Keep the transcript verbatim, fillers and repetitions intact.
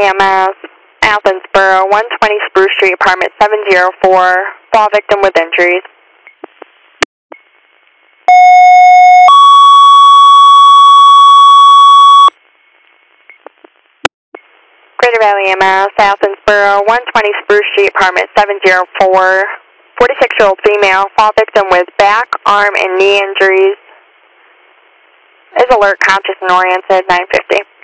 E M S, Athensboro, one twenty Spruce Street, apartment seven zero four, fall victim with injuries. Greater Valley E M S, Athensboro, one twenty Spruce Street, apartment seven zero four, forty-six-year-old female, fall victim with back, arm, and knee injuries. Is alert, conscious, and oriented, nine fifty.